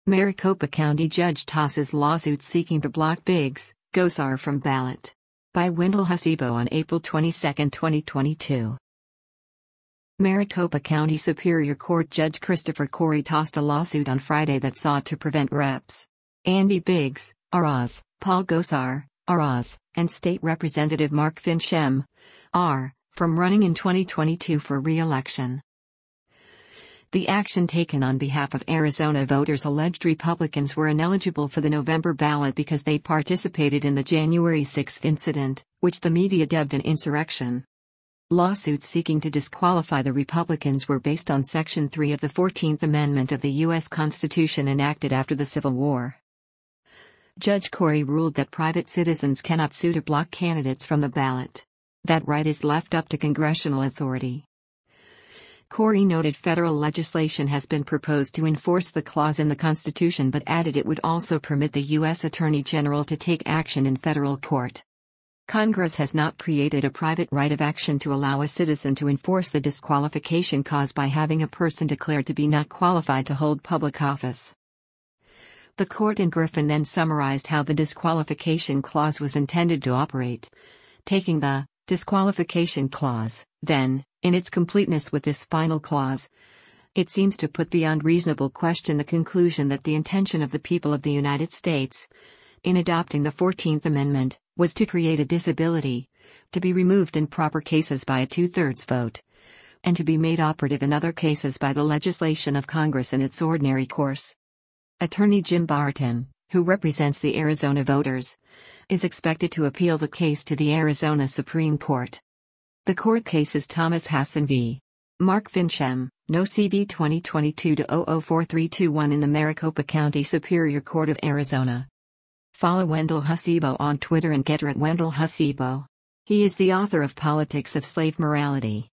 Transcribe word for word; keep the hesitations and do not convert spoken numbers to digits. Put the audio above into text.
Maricopa County judge tosses lawsuit seeking to block Biggs, Gosar from ballot. By Wendell Hasibo on April twenty-second, twenty twenty-two. Maricopa County Superior Court Judge Christopher Corey tossed a lawsuit on Friday that sought to prevent Reps Andy Biggs, R Oz, Paul Gosar, R Oz, and State Representative Mark Finchem, R, from running in twenty twenty-two for re-election. The action taken on behalf of Arizona voters alleged Republicans were ineligible for the November ballot because they participated in the January sixth incident, which the media dubbed an insurrection. Lawsuits seeking to disqualify the Republicans were based on Section three of the fourteenth Amendment of the U S Constitution enacted after the Civil War. Judge Corey ruled that private citizens cannot sue to block candidates from the ballot. That right is left up to congressional authority. Corey noted federal legislation has been proposed to enforce the clause in the Constitution but added it would also permit the U S Attorney General to take action in federal court. Congress has not created a private right of action to allow a citizen to enforce the disqualification caused by having a person declared to be not qualified to hold public office. The court in Griffin then summarized how the disqualification clause was intended to operate, taking the disqualification clause, then, in its completeness with this final clause, it seems to put beyond reasonable question the conclusion that the intention of the people of the United States, in adopting the fourteenth Amendment, was to create a disability, to be removed in proper cases by a two-thirds vote, and to be made operative in other cases by the legislation of Congress in its ordinary course. Attorney Jim Barton, who represents the Arizona voters, is expected to appeal the case to the Arizona Supreme Court. The court case is Thomas Hassan v. Mark Finchem, No C V twenty twenty-two dash zero zero four three two one in the Maricopa County Superior Court of Arizona. Follow Wendell Hasibo on Twitter and Getter at Wendell Hasibo. He is the author of Politics of Slave Morality.